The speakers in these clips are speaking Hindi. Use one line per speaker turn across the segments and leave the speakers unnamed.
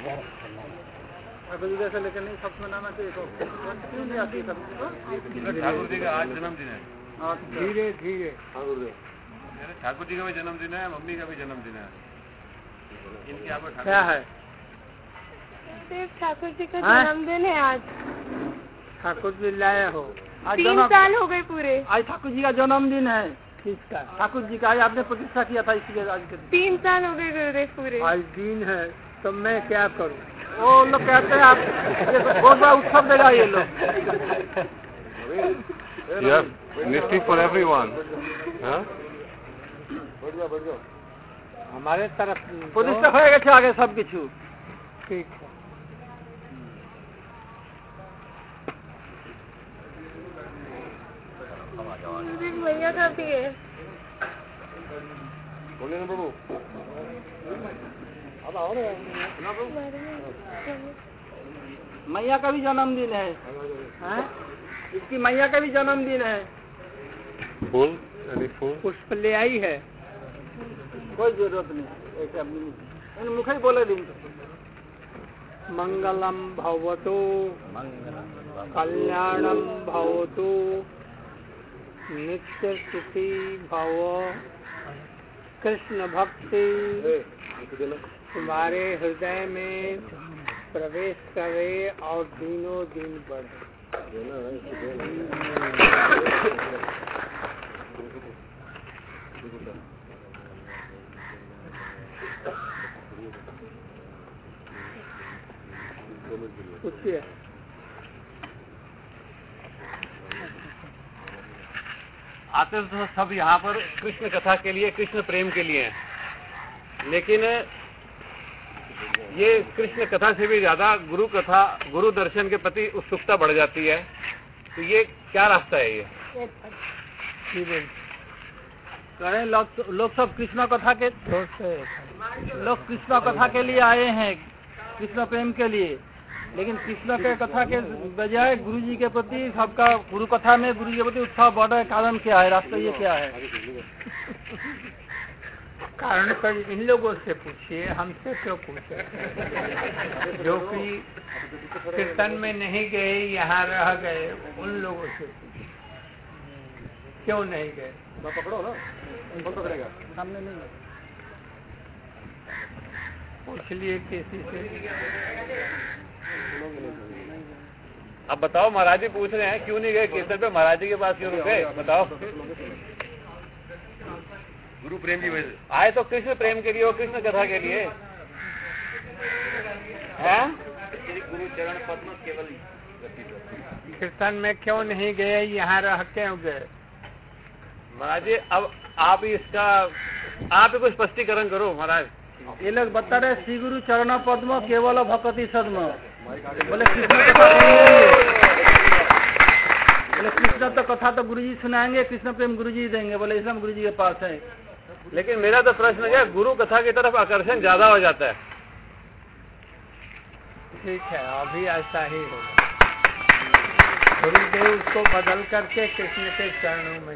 अभी जैसे लेकिन नहीं सब मनाना चाहिए तो क्यों नहीं आती सबको?
ठाकुर जी का आज जन्मदिन है।
धीरे धीरे
ठाकुर जी का भी जन्मदिन है, मम्मी का भी जन्मदिन है। इनके यहाँ पर
क्या है?
ठाकुर जी का जन्मदिन है आज।
ठाकुर जी लाए हो? आज
3 साल हो गए पूरे।
आज ठाकुर जी का जन्मदिन है। किसका? ठाकुर जी का। आज आपने प्रतिष्ठा किया था इसलिए आज के
3 साल हो गए गुरुदेव पूरे।
आज दिन है तो मैं क्या करूं? वो लोग कहते हैं आप बहुत बड़ा उत्सव देगा ये लोग।
Nifty for everyone.
हमारे तरफ प्रतिष्ठा हो गए आगे सब किछु ठीक है।
भैया का भी है।
बोलिए ना बाबू।
अब आओ रे। मैया का भी जन्मदिन है। हैं? इसकी मैया का भी जन्मदिन है।
फूल
पुष्प ले आई है। कोई जरूरत नहीं ऐसे अपनी मुखे बोले दिन तो। मंगलम भवतु कल्याणम भवतु नित्य सुखी भव। कृष्ण भक्ति तुम्हारे हृदय में प्रवेश करे और दिनों दिन बढ़े। पूछिए।
आते तो सब यहाँ पर कृष्ण कथा के लिए, कृष्ण प्रेम के लिए हैं, लेकिन ये कृष्ण कथा से भी ज्यादा गुरु कथा, गुरु दर्शन के प्रति उत्सुकता बढ़ जाती है। तो ये क्या रास्ता है ये?
करें लोग सब कृष्ण कथा के लोग कृष्ण कथा के लिए आए हैं, कृष्ण प्रेम के लिए, लेकिन कृष्ण के कथा के बजाय गुरु जी के प्रति सबका गुरु कथा में गुरु जी के प्रति उत्साह बढ़ रहा है। कारण क्या है? रास्ता ये क्या है? कारण तो इन लोगों से पूछिए, हमसे क्यों पूछे? जो कि कीर्तन में नहीं गए, यहाँ रह गए, उन लोगों से पूछिए क्यों नहीं गए।
पकड़ो ना, कौन पकड़ेगा?
सामने नहीं पूछ लिए किसी से।
अब बताओ, महाराज जी पूछ रहे हैं क्यों नहीं गए कीर्तन पे, महाराज जी के पास क्यों रुक गए? बताओ। गुरु प्रेम की वजह से आए तो कृष्ण प्रेम के लिए और कृष्ण कथा के लिए हैं। गुरु चरण पद्म केवल
कीर्तन में क्यों नहीं गए, यहाँ रह क्यों गए?
महाराज जी अब आप इसका आप ही कुछ स्पष्टीकरण करो महाराज।
ये लोग बता रहे श्री गुरु चरण पद्म केवल भक्ति सद्म। बोले कृष्ण कथा बोले कृष्ण तो कथा तो गुरु जी सुनाएंगे, कृष्ण प्रेम गुरु जी देंगे। बोले इसमें गुरु जी के पास है।
लेकिन मेरा तो प्रश्न क्या, गुरु कथा की तरफ आकर्षण ज्यादा हो जाता है।
ठीक है, अभी ऐसा ही होगा। गुरुदेव उसको बदल करके कृष्ण के चरणों में।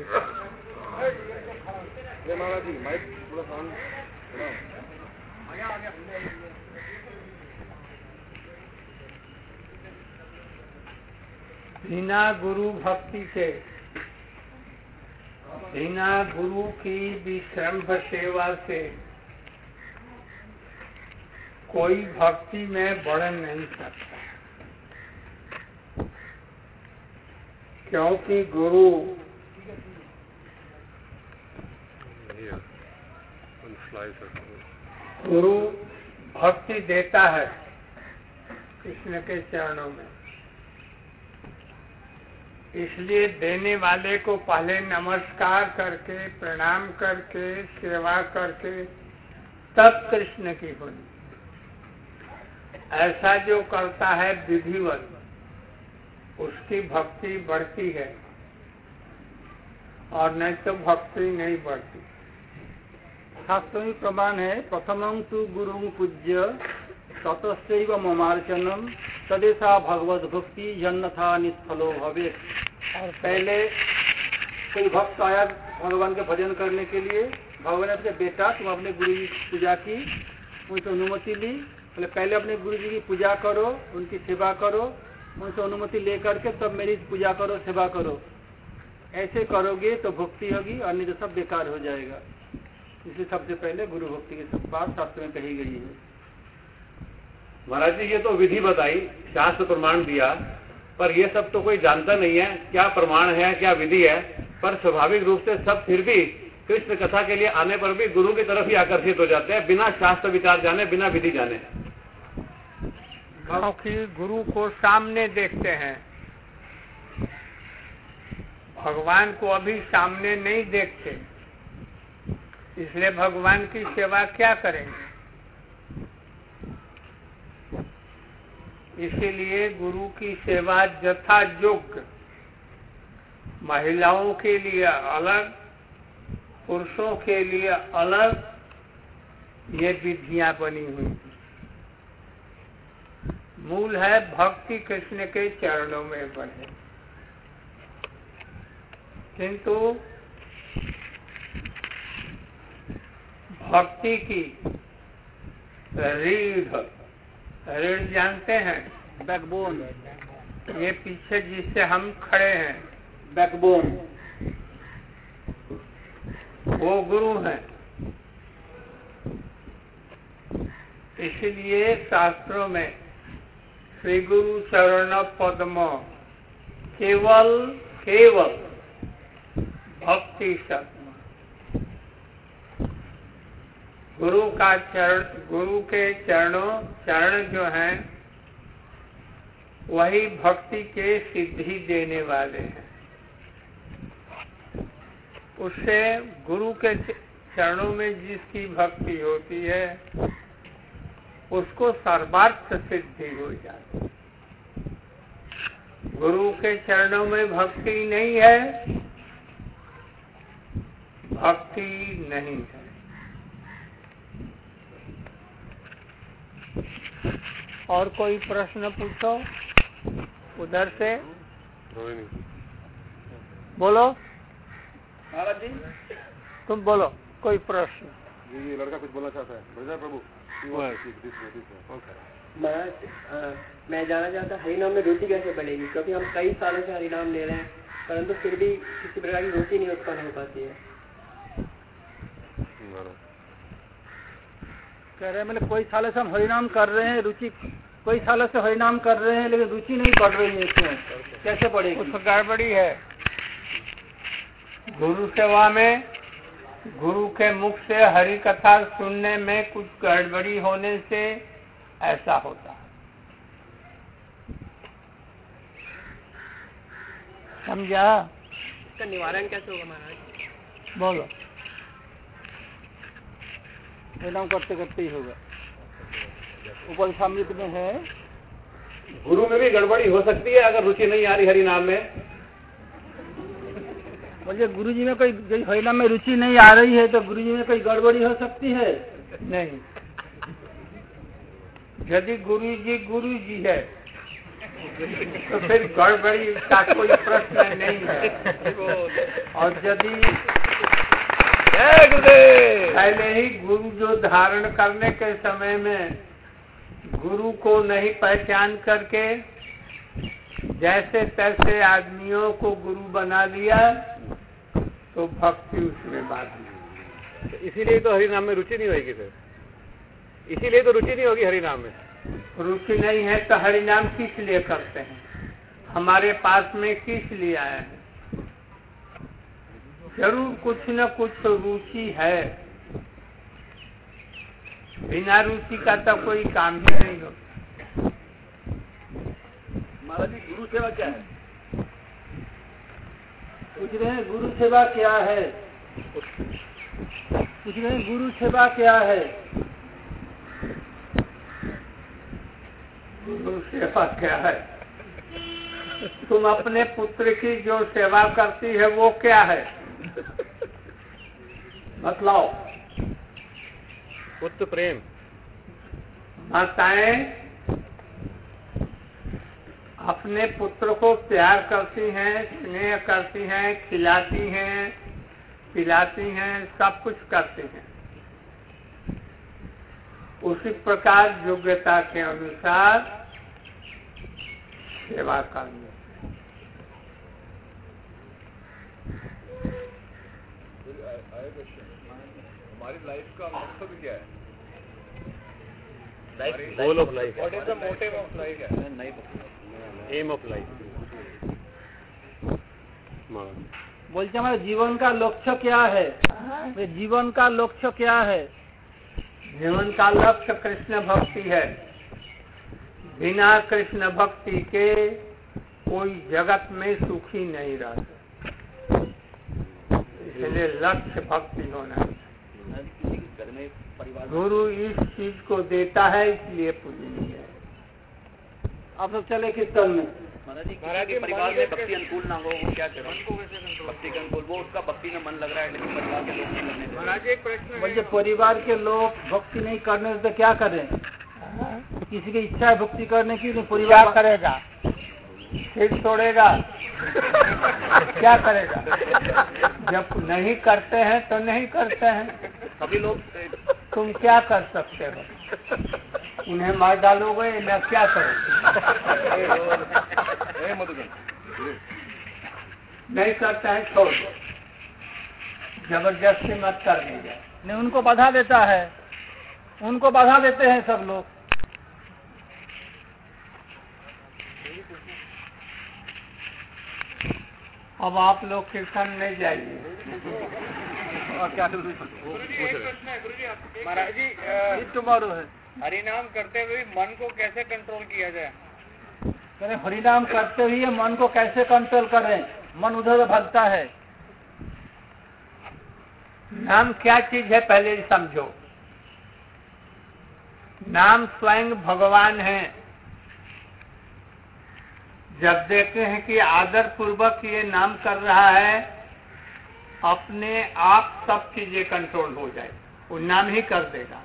बिना गुरु भक्ति के, बिना गुरु की विश्रम्भ सेवा से कोई भक्ति में बढ़ नहीं सकता, क्योंकि गुरु भक्ति देता है कृष्ण के चरणों में। इसलिए देने वाले को पहले नमस्कार करके, प्रणाम करके, सेवा करके तब कृष्ण की होनी। ऐसा जो करता है विधिवत, उसकी भक्ति बढ़ती है, और नहीं तो भक्ति नहीं बढ़ती। शास्त्र में प्रमाण है, प्रथमं तु गुरुं पूज्य ततश्चैव ममार्चनम तदेषा भगवत भक्ति यन्नथा निष्फलो भवेत्। और पहले कोई भक्त आया भगवान के भजन करने के लिए, भगवान ने अपने बेटा तुम अपने गुरु की पूजा की, उनसे अनुमति ली, बोले पहले अपने गुरु जी की पूजा करो, उनकी सेवा करो, उनसे अनुमति लेकर के तब मेरी पूजा करो, सेवा करो। ऐसे करोगे तो भक्ति होगी, और नहीं तो सब बेकार हो जाएगा। इसलिए सबसे पहले गुरु भक्ति की सब बात शास्त्र में कही गई है।
महाराज जी, ये तो विधि बताई, शास्त्र प्रमाण दिया, पर ये सब तो कोई जानता नहीं है क्या प्रमाण है, क्या विधि है। पर स्वाभाविक रूप से सब फिर भी कृष्ण कथा के लिए आने पर भी गुरु की तरफ ही आकर्षित हो जाते हैं, बिना शास्त्र विचार जाने, बिना विधि जाने।
क्योंकि गुरु को सामने देखते हैं, भगवान को अभी सामने नहीं देखते, इसलिए भगवान की सेवा क्या करेंगे। इसीलिए गुरु की सेवा यथा योग्य, महिलाओं के लिए अलग, पुरुषों के लिए अलग, ये विधियां बनी हुई। मूल है भक्ति कृष्ण के चरणों में बने, किंतु भक्ति की रीढ़ जानते हैं,
बैकबोन,
ये पीछे जिससे हम खड़े हैं,
बैकबोन,
वो गुरु हैं। इसलिए शास्त्रों में श्री गुरु चरण पद्म केवल भक्ति शब्द, गुरु का चरण, गुरु के चरण जो हैं वही भक्ति के सिद्धि देने वाले हैं। उससे गुरु के चरणों में जिसकी भक्ति होती है उसको सर्वार्थ सिद्धि हो जाती है। गुरु के चरणों में भक्ति नहीं है, भक्ति नहीं है। और कोई प्रश्न पूछो उधर से, बोलो
महाराज जी,
तुम बोलो कोई प्रश्न।
जी, ये लड़का कुछ बोलना चाहता है। ब्रजर प्रभु,
महाराज, मैं जानना चाहता हरिनाम में रुचि कैसे बढ़ेगी, क्योंकि हम कई सालों से हरिनाम ले रहे हैं, परंतु फिर भी किसी प्रकार की रुचि नहीं उत्पन्न हो पाती है।
कह रहे हैं मतलब कोई सालों से हम हरिनाम कर रहे हैं, रुचि कोई सालों से हरिनाम कर रहे हैं लेकिन रुचि नहीं पड़ रही है इसमें, कैसे पड़ेगी?
कुछ गड़बड़ी है गुरु सेवा में। गुरु के मुख से हरि कथा सुनने में कुछ गड़बड़ी होने से ऐसा होता है, समझा?
इसका निवारण कैसे होगा महाराज?
बोलो।
हरिनाम करते करते ही होगा। उपनिषद में है,
गुरु में भी गड़बड़ी हो सकती है अगर रुचि नहीं आ रही हरि नाम में।
बोलिए गुरु जी में कोई हरिनाम में रुचि नहीं आ रही है तो गुरु जी में कोई गड़बड़ी हो सकती है?
नहीं, यदि गुरु जी है तो फिर गड़बड़ी का कोई प्रश्न नहीं है। और यदि पहले ही गुरु जो धारण करने के समय में गुरु को नहीं पहचान करके जैसे तैसे आदमियों को गुरु बना लिया तो भक्ति उसमें बाधा।
इसीलिए तो हरि नाम में रुचि नहीं होगी फिर, इसीलिए तो रुचि नहीं होगी हरि नाम में।
रुचि नहीं है तो हरि नाम किस लिए करते हैं, हमारे पास में किस लिए आए हैं? जरूर कुछ न कुछ रुचि है, बिना रुचि का तो कोई काम ही नहीं होता।
महाराज जी, गुरु सेवा क्या है? पूछ रहे हैं गुरु सेवा क्या है? पूछ रहे हैं गुरु सेवा क्या है?
गुरु सेवा क्या है? तुम अपने पुत्र की जो सेवा करती है वो क्या है, बतलाओ।
पुत्र प्रेम।
माताएं अपने पुत्र को प्यार करती हैं, स्नेह करती हैं, खिलाती हैं, पिलाती हैं, सब कुछ करती हैं। उसी प्रकार योग्यता के अनुसार सेवा करनी।
हमारी लाइफ का मकसद क्या है?
Goal of life,
what is the motive of life?
Aim of life.
बोलते हमारे जीवन का लक्ष्य क्या है? जीवन का लक्ष्य क्या है?
जीवन का लक्ष्य कृष्ण भक्ति है। बिना कृष्ण भक्ति के कोई जगत में सुखी नहीं रहता, इसलिए लक्ष्य भक्ति होना चाहिए। गुरु इस चीज को देता है, इसलिए पूजनीय है।
आप सब चले कीर्तन में।
महाराज जी, परिवार में भक्ति अनुकूल ना हो, वो क्या करें? भक्ति के अनुकूल, वो उसका भक्ति में मन लग रहा है, लेकिन परिवार के लोग नहीं करने दे।
महाराज एक प्रश्न
बोलिए परिवार के लोग भक्ति नहीं करने से क्या करें? किसी की इच्छा है भक्ति करने की, नहीं परिवार
करेगा, फिर छोड़ेगा, क्या करेगा? जब नहीं करते हैं तो नहीं करते हैं,
सभी लोग
तुम क्या कर सकते हो? उन्हें मार डालोगे या क्या करोगे? नहीं करते हैं, छोड़ दो, जबरदस्ती मत कर दीजिए।
नहीं, उनको बाधा देता है, उनको बाधा देते हैं सब लोग।
अब आप लोग कीर्तन नहीं जाइए।
और क्या
महाराज जी
टुमारो है?
हरिनाम करते हुए मन को कैसे कंट्रोल किया जाए?
करें हरिनाम करते हुए मन को कैसे कंट्रोल करें? मन उधर भगता है।
नाम क्या चीज है पहले समझो। नाम स्वयं भगवान है। जब देखते हैं कि आदर पूर्वक ये नाम कर रहा है, अपने आप सब चीजें कंट्रोल हो जाए, वो नाम ही कर देगा।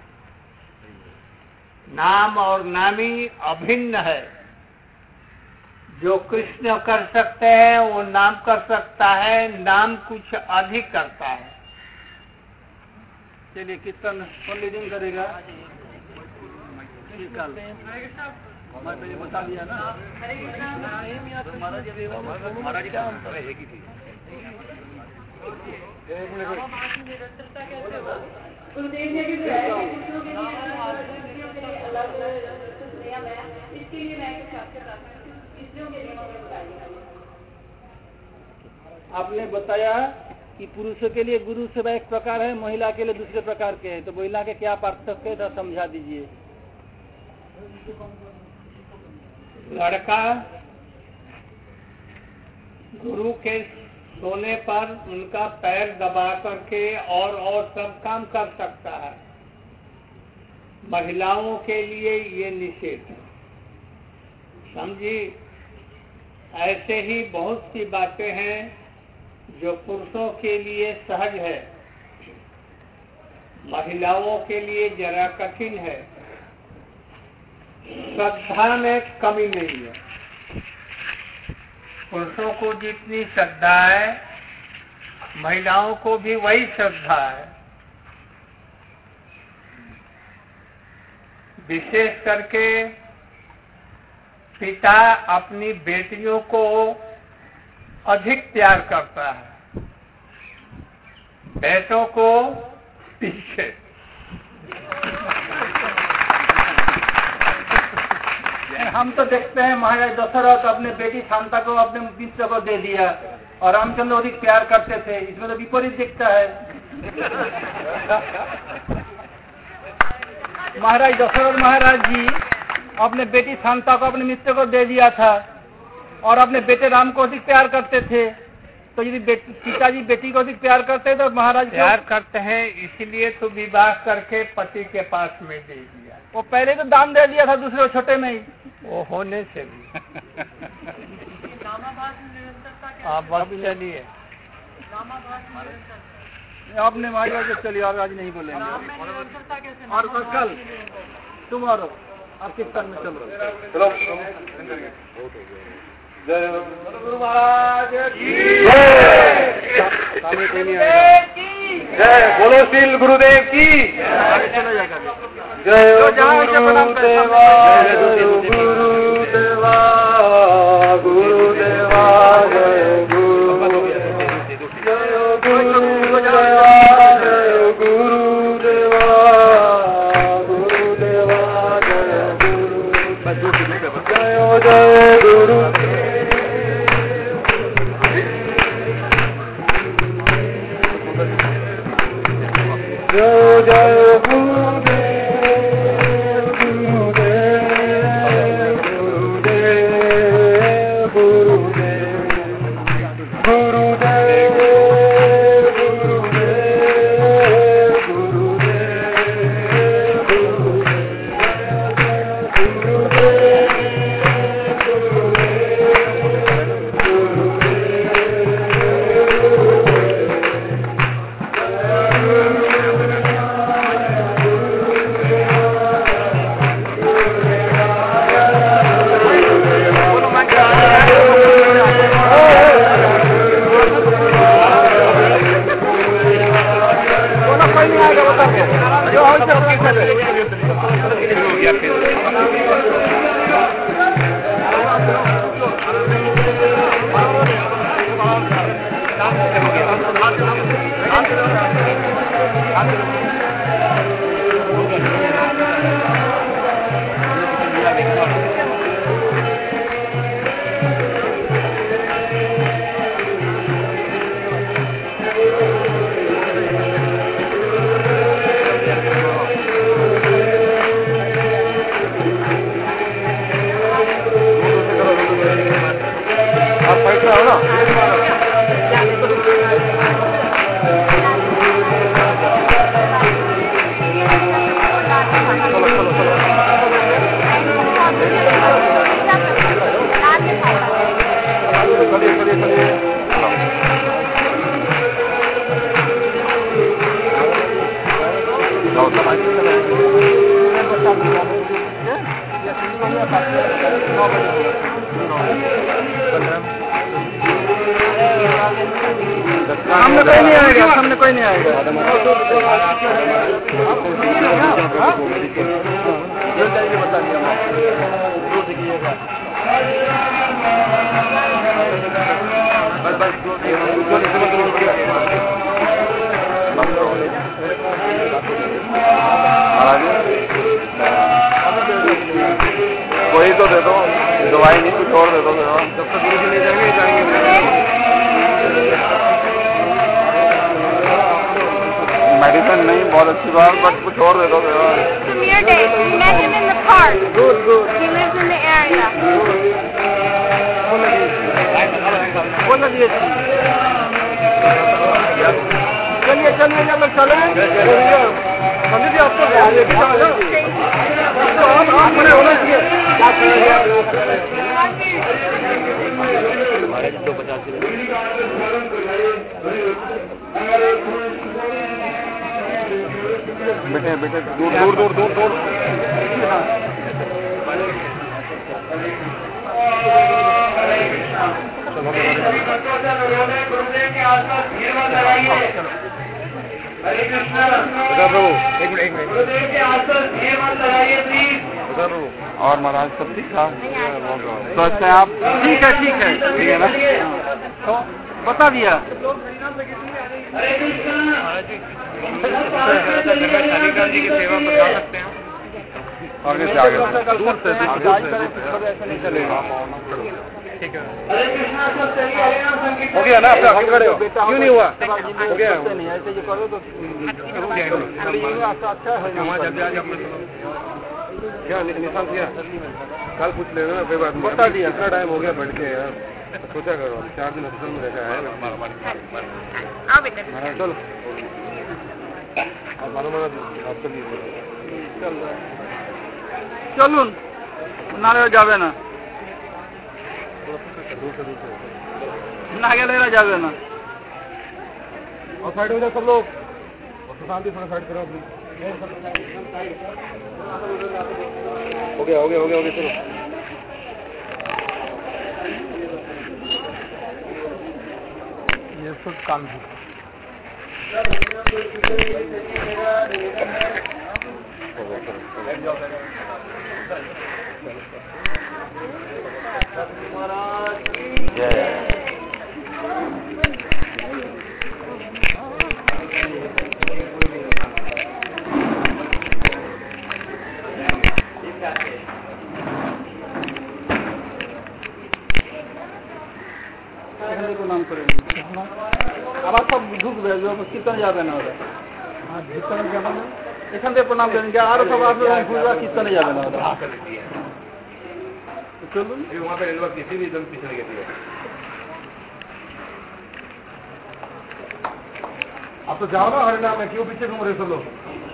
नाम और नामी अभिन्न है। जो कृष्ण कर सकते हैं वो नाम कर सकता है, नाम कुछ अधिक करता है।
चलिए कीर्तन कौन लीडिंग करेगा? हमारे पहले बता दिया ना।
महाराज जी क्या अंतर है? एक ही थी।
गुरुदेव ने भी बताया कि दूसरों के लिए अलग नियम है, इसके लिए मैं कुछ आपसे स्त्रियों के नियमों में बताइए।
आपने बताया कि पुरुषों के लिए गुरु सेवा एक प्रकार है, महिला के लिए दूसरे प्रकार के हैं, तो महिला के क्या पार्थक्य है, तो समझा दीजिए।
लड़का गुरु के सोने पर उनका पैर दबा करके और सब काम कर सकता है। महिलाओं के लिए ये निषेध है, समझी। ऐसे ही बहुत सी बातें हैं जो पुरुषों के लिए सहज है, महिलाओं के लिए जरा कठिन है। श्रद्धा में कमी नहीं है। पुरुषों को जितनी श्रद्धा है, महिलाओं को भी वही श्रद्धा है। विशेष करके पिता अपनी बेटियों को अधिक प्यार करता है, बेटों को पीछे।
हम तो देखते हैं महाराज दशरथ अपने बेटी शांता को अपने मित्र को दे दिया और रामचंद्र अधिक प्यार करते थे, इसमें तो विपरीत दिखता है। महाराज दशरथ महाराज जी अपने बेटी शांता को अपने मित्र को दे दिया था और अपने बेटे राम को अधिक प्यार करते थे। तो यदि पिताजी बेटी को अधिक प्यार करते तो महाराज
प्यार करते हैं, इसलिए तो विवाह करके पति के पास में दे दिया।
वो पहले तो दान दे दिया था दूसरे छोटे में ही,
वो होने से भी। आप बस चलिए।
आपने महाराज चलिए, आज नहीं बोलेंगे। और कल तुम और आप कीर्तन में चलो।
जय गुरु महाराज की जय।
जय बोलो श्रील गुरुदेव की जय गुरुदेवा गुरुदेवा गुरुदेवा जय गुरुदेवा जय गुरुदेवा गुरुदेवा जय गुरु जय जय गुरुदेव गुरुदेव गुरुदेव गुरुदेव
सामने कोई नहीं आएगा, सामने कोई नहीं आएगा। बता दिया
वही तो दे दो, दवाई नहीं कुछ और दे दो। जब तक गुरु जी ले जाएंगे मेडिसिन नहीं, बहुत अच्छी बात, बट कुछ और दे दो।
Samir Day, we met him in the park. Good. He lives in the area.
चलिए चलिए जब लोग चले पंडित जी आपको आप बड़े होना चाहिए।
बेटे बेटे दूर दूर दूर दूर दूर
हरे कृष्णा
प्रभु एक मिनट
गुरुदेव के आसपास भीड़ मत लगाइए प्लीज।
और महाराज सब ठीक ठाक स्वस्थ है आप?
ठीक है ठीक है
ना,
तो बता दिया।
हरे कृष्णा
शालीग्राम जी की सेवा बता सकते हैं
आगे से आगे दूर से
ऐसा नहीं चलेगा।
ठीक है।
हरे कृष्णा सब चलिए हरे नाम संकीर्तन।
हो गया ना, आप आगे खड़े हो, क्यों नहीं हुआ?
हो गया नहीं, ऐसे जो करो तो अच्छा है।
क्या निशान किया? कल पूछ लेना ना, कोई बात नहीं।
बता दिया।
कितना टाइम हो गया बैठ के यार, सोचा करो 4 दिन हॉस्पिटल में रहता है। चलो मालूम आपके लिए
चलून नारे जावे ना नागे लेना जावे ना।
और साइड हो जाओ सब लोग, शांति थोड़ा साइड करो अपनी। हो गया चलो।
ये सब काम है। প্রণাম করে আবার সব ঢুকবে, কীর্তন যাবে না ওরা, কীর্তনে যাবে না, এখান থেকে প্রণাম করেন, আরো সব আসবে, কীর্তনে যাবে না ওরা। চলুন
आप तो जाओ ना हरिनाम में, क्यों पीछे घूम रहे सब लोग?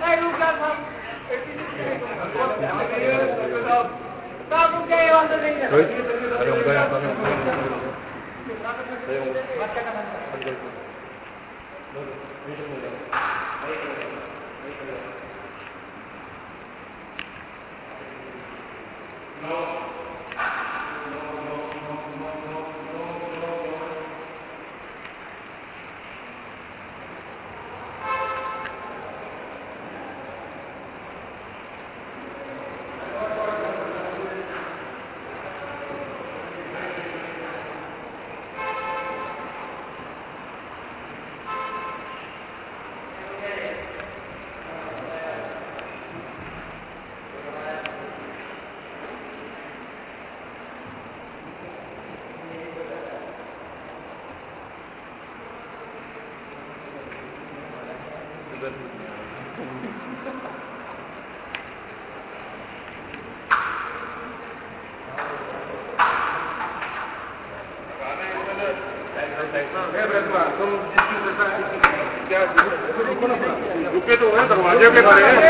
रुके तो है दरवाजे पे खड़े हैं,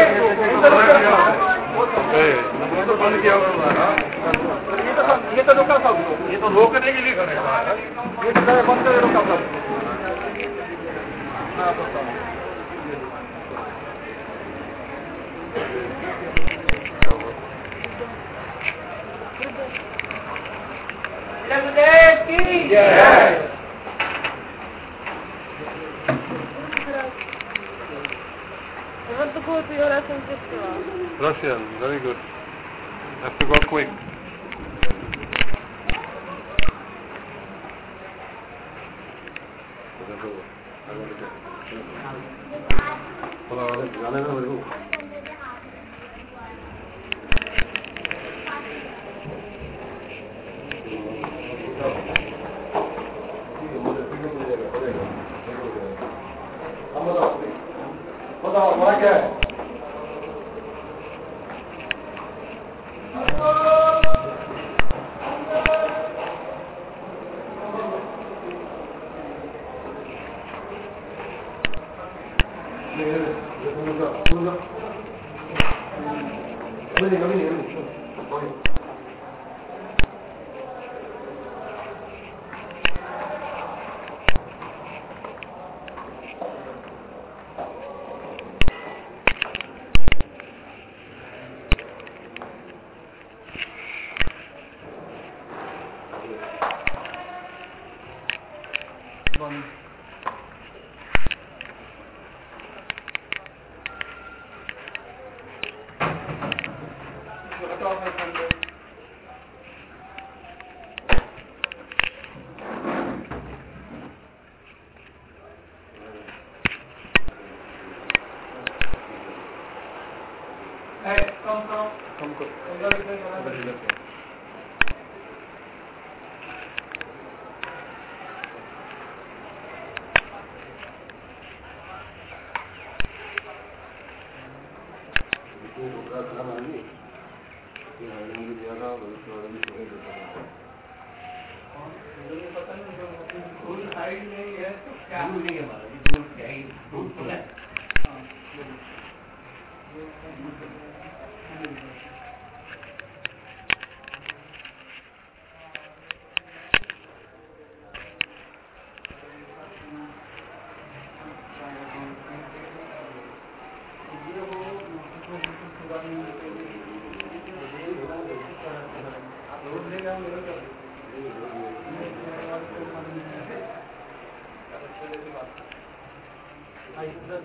बंद किया ये तो रोका सब, ये तो रोकने के लिए खड़े हैं, ये बंद कर रोका सब।
I want to go to your Russian festival.
Russian, very good. Have to go quick. बताओ हमारा क्या है?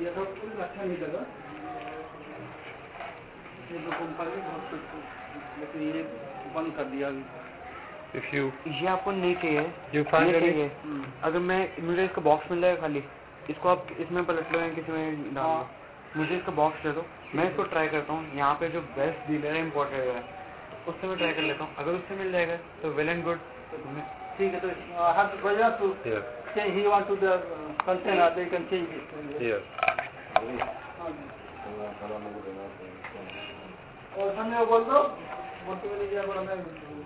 दिया था उसको अच्छा नहीं लगा, ये दो कंपनी बहुत कुछ, लेकिन ये बंद कर दिया अभी।
If you
ये आपको नहीं चाहिए,
you find
ये
any
चाहिए। अगर मैं मुझे इसका बॉक्स मिल जाएगा खाली, इसको आप इसमें पलट लो या किसी में डाल लो, मुझे इसका बॉक्स दे दो, मैं इसको ट्राई करता हूँ। यहाँ पे जो बेस्ट डीलर है इम्पोर्टेड है उससे मैं ट्राई कर लेता हूँ, अगर उससे मिल जाएगा तो वेल एंड गुड।
ठीक है, तो हर वजह to
yes
change he want to the container, they can change it.
yes
और समय बोल दो, बोलते हुए क्या बोला मैं।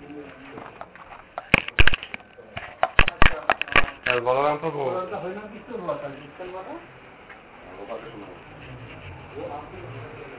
बलराम प्रभु
बोलता होना किसको हुआ था, किसको हुआ था?